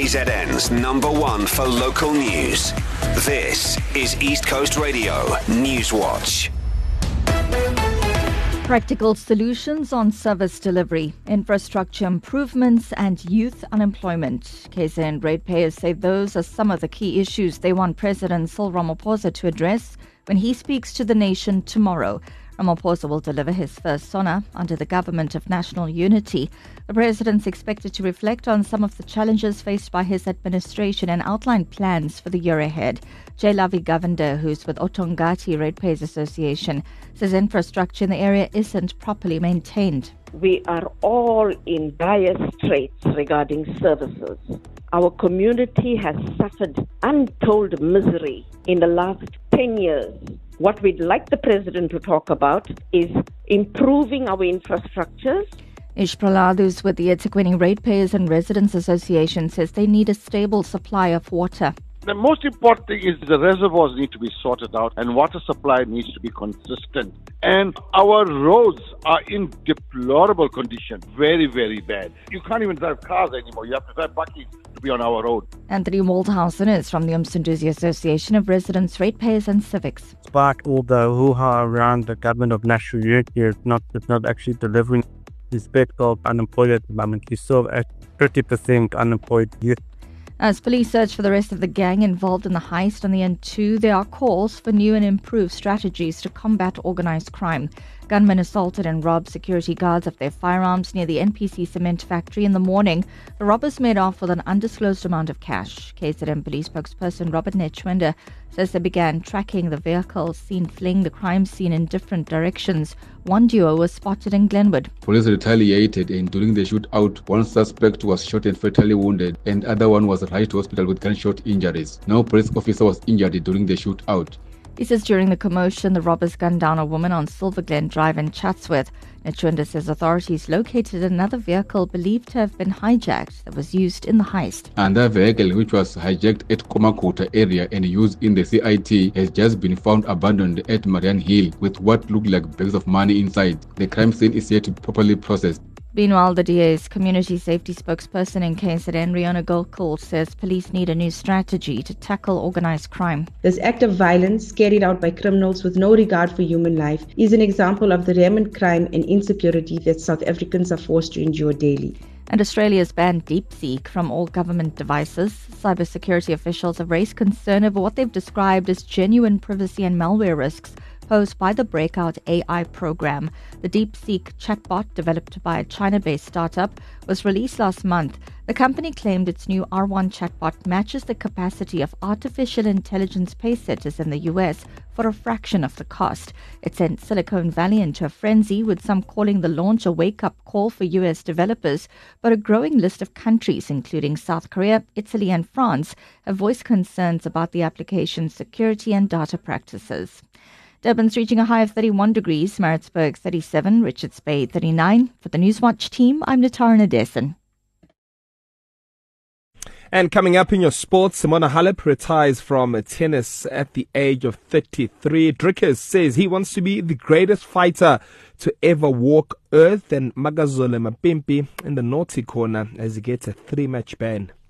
KZN's #1 for local news. This is East Coast Radio News Watch. Practical solutions on service delivery, infrastructure improvements and youth unemployment. KZN ratepayers say those are some of the key issues they want President Cyril Ramaphosa to address when he speaks to the nation tomorrow. Ramaphosa will deliver his first SONA under the Government of National Unity. The president's expected to reflect on some of the challenges faced by his administration and outline plans for the year ahead. J. Lavi Govender, who's with Otongati Ratepayers Association, says infrastructure in the area isn't properly maintained. We are all in dire straits regarding services. Our community has suffered untold misery in the last 10 years. What we'd like the president to talk about is improving our infrastructures. Ish Prahlad, who's with the eThekwini Ratepayers and Residents Association, says they need a stable supply of water. The most important thing is the reservoirs need to be sorted out and water supply needs to be consistent. And our roads are in deplorable condition, very, very bad. You can't even drive cars anymore. You have to drive buckies to be on our road. Anthony Waldhausen is from the Umsunduzi Association of Residents, Ratepayers and Civics. Despite all the hoo-ha around the Government of National Unity, it's not actually delivering respect of unemployed at the moment. You still at 30% unemployed youth. As police search for the rest of the gang involved in the heist on the N2, there are calls for new and improved strategies to combat organised crime. Gunmen assaulted and robbed security guards of their firearms near the NPC cement factory in the morning. The robbers made off with an undisclosed amount of cash. KZN police spokesperson Robert Netschwinde says they began tracking the vehicles seen fleeing the crime scene in different directions. One duo was spotted in Glenwood. Police retaliated, and during the shootout, one suspect was shot and fatally wounded, and other one was rushed to hospital with gunshot injuries. No police officer was injured during the shootout. He says during the commotion, the robbers gunned down a woman on Silver Glen Drive in Chatsworth. Netschwinde says authorities located another vehicle believed to have been hijacked that was used in the heist. And that vehicle, which was hijacked at Komakota area and used in the CIT, has just been found abandoned at Marian Hill with what looked like bags of money inside. The crime scene is yet to be properly processed. Meanwhile, the DA's community safety spokesperson in KZN, Rihanna Gokul, says police need a new strategy to tackle organised crime. This act of violence carried out by criminals with no regard for human life is an example of the rampant crime and insecurity that South Africans are forced to endure daily. And Australia's banned DeepSeek from all government devices. Cybersecurity officials have raised concern over what they've described as genuine privacy and malware risks posed by the Breakout AI program. The DeepSeek chatbot, developed by a China-based startup, was released last month. The company claimed its new R1 chatbot matches the capacity of artificial intelligence pacesetters in the US for a fraction of the cost. It sent Silicon Valley into a frenzy, with some calling the launch a wake-up call for US developers, but a growing list of countries, including South Korea, Italy and France, have voiced concerns about the application's security and data practices. Durban's reaching a high of 31 degrees, Maritzburg 37, Richards Bay 39. For the Newswatch team, I'm Natara Nadesan. And coming up in your sports, Simona Halep retires from tennis at the age of 33. Drickers says he wants to be the greatest fighter to ever walk earth, and Magazole Mapimpi in the naughty corner as he gets a 3-match ban.